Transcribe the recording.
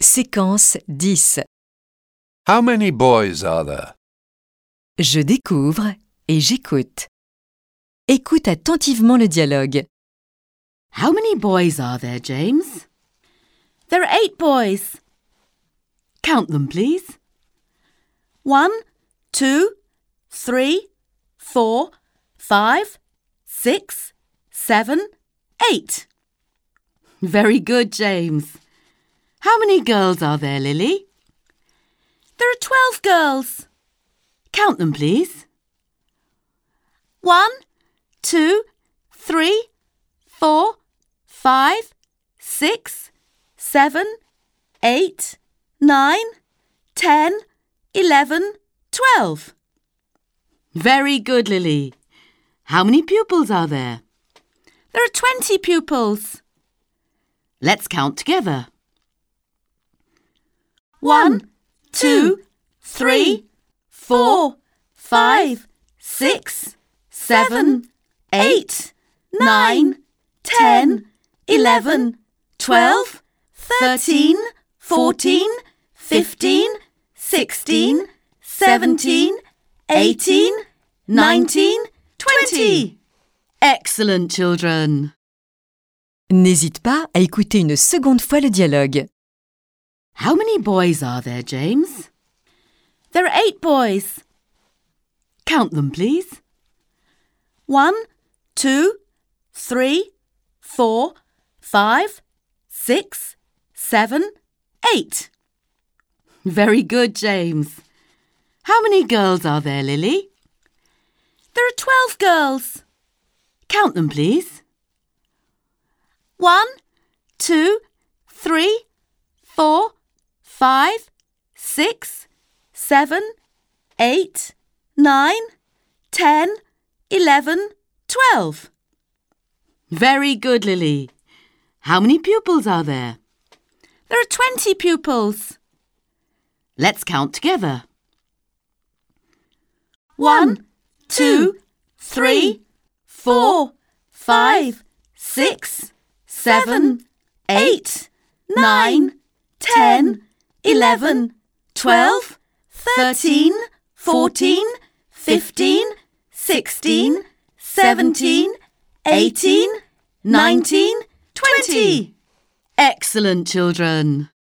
Séquence 10. How many boys are there? Je découvre et j'écoute. Écoute attentivement le dialogue. How many boys are there, James? There are 8 boys. Count them, please. 1, 2, 3, 4, 5, 6, 7, 8. Very good, James. How many girls are there, Lily? There are 12 girls. Count them, please. 1, 2, 3, 4, 5, 6, 7, 8, 9, 10, 11, 12. Very good, Lily. How many pupils are there? There are 20 pupils. Let's count together. 1, 2, 3, 4, 5, 6, 7, 8, 9, 10, 11, 12, 13, 14, 15, 16, 17, 18, 19, 20. Excellent, children. N'hésite pas à écouter une seconde fois le dialogue. How many boys are there, James? There are 8 boys. Count them, please. 1, 2, 3, 4, 5, 6, 7, 8. Very good, James. How many girls are there, Lily? There are 12 girls. Count them, please. 1, 2, 3, 4, 5, 6, 7, 8, 9, 10, 11, 12. Very good, Lily. How many pupils are there? There are 20 pupils. Let's count together. 1, 2, 3, 4, 5, 6, 7, 8, 9, 10, 11, 12, 13, 14, 15, 16, 17, 18, 19, 20. Excellent, children.